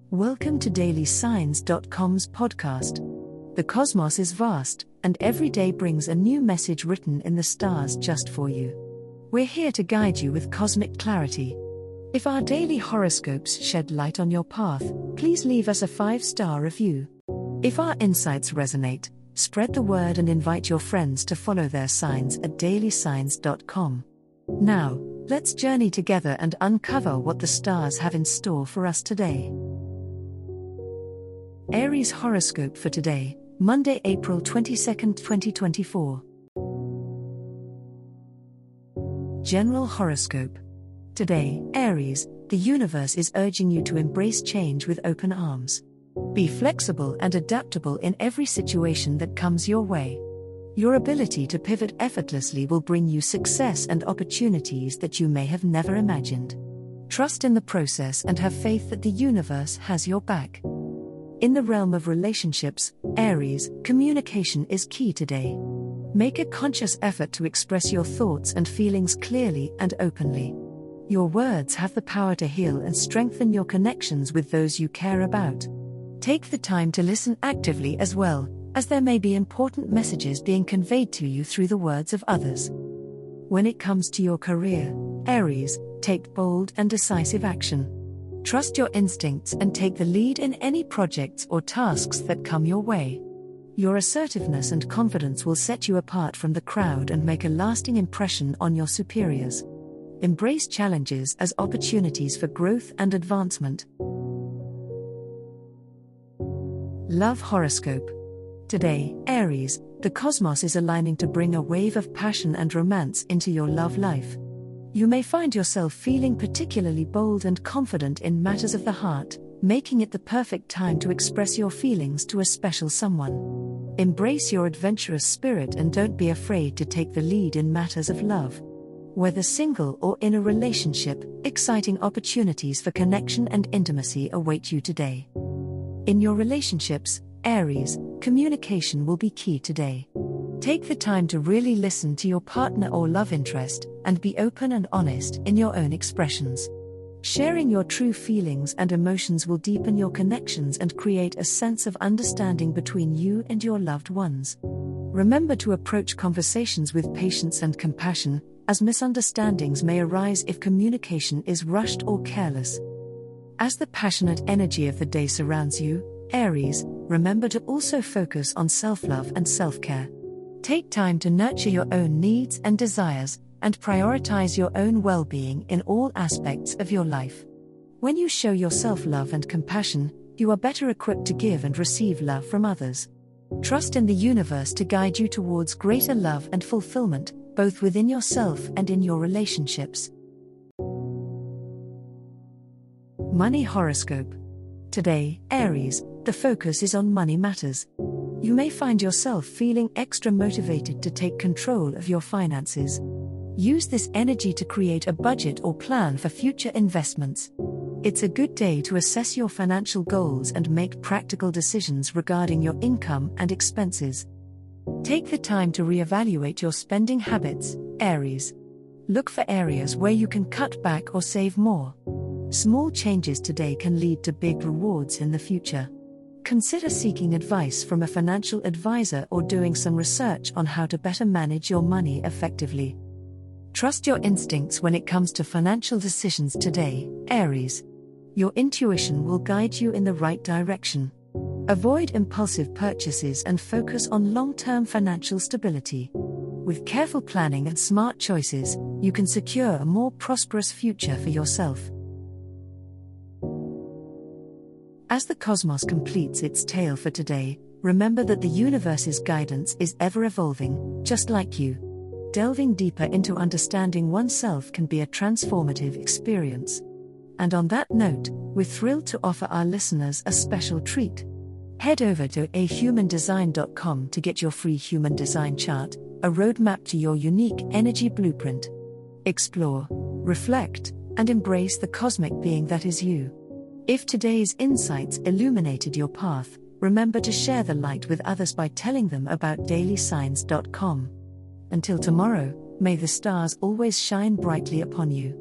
Welcome to DailySigns.com's podcast. The cosmos is vast, and every day brings a new message written in the stars just for you. We're here to guide you with cosmic clarity. If our daily horoscopes shed light on your path, please leave us a 5-star review. If our insights resonate, spread the word and invite your friends to follow their signs at DailySigns.com. Now, let's journey together and uncover what the stars have in store for us today. Aries horoscope for today, Monday, April 22, 2024. General horoscope. Today, Aries, the universe is urging you to embrace change with open arms. Be flexible and adaptable in every situation that comes your way. Your ability to pivot effortlessly will bring you success and opportunities that you may have never imagined. Trust in the process and have faith that the universe has your back. In the realm of relationships, Aries, communication is key today. Make a conscious effort to express your thoughts and feelings clearly and openly. Your words have the power to heal and strengthen your connections with those you care about. Take the time to listen actively as well, as there may be important messages being conveyed to you through the words of others. When it comes to your career, Aries, take bold and decisive action. Trust your instincts and take the lead in any projects or tasks that come your way. Your assertiveness and confidence will set you apart from the crowd and make a lasting impression on your superiors. Embrace challenges as opportunities for growth and advancement. Love horoscope. Today, Aries, the cosmos is aligning to bring a wave of passion and romance into your love life. You may find yourself feeling particularly bold and confident in matters of the heart, making it the perfect time to express your feelings to a special someone. Embrace your adventurous spirit and don't be afraid to take the lead in matters of love. Whether single or in a relationship, exciting opportunities for connection and intimacy await you today. In your relationships, Aries, communication will be key today. Take the time to really listen to your partner or love interest, and be open and honest in your own expressions. Sharing your true feelings and emotions will deepen your connections and create a sense of understanding between you and your loved ones. Remember to approach conversations with patience and compassion, as misunderstandings may arise if communication is rushed or careless. As the passionate energy of the day surrounds you, Aries, remember to also focus on self-love and self-care. Take time to nurture your own needs and desires, and prioritize your own well-being in all aspects of your life. When you show your self-love and compassion, you are better equipped to give and receive love from others. Trust in the universe to guide you towards greater love and fulfillment, both within yourself and in your relationships. Money horoscope. Today, Aries, the focus is on money matters. You may find yourself feeling extra motivated to take control of your finances. Use this energy to create a budget or plan for future investments. It's a good day to assess your financial goals and make practical decisions regarding your income and expenses. Take the time to reevaluate your spending habits, Aries. Look for areas where you can cut back or save more. Small changes today can lead to big rewards in the future. Consider seeking advice from a financial advisor or doing some research on how to better manage your money effectively. Trust your instincts when it comes to financial decisions today, Aries. Your intuition will guide you in the right direction. Avoid impulsive purchases and focus on long-term financial stability. With careful planning and smart choices, you can secure a more prosperous future for yourself. As the cosmos completes its tale for today, remember that the universe's guidance is ever evolving, just like you. Delving deeper into understanding oneself can be a transformative experience. And on that note, we're thrilled to offer our listeners a special treat. Head over to ahumandesign.com to get your free human design chart, a roadmap to your unique energy blueprint. Explore, reflect, and embrace the cosmic being that is you. If today's insights illuminated your path, remember to share the light with others by telling them about DailySigns.com. Until tomorrow, may the stars always shine brightly upon you.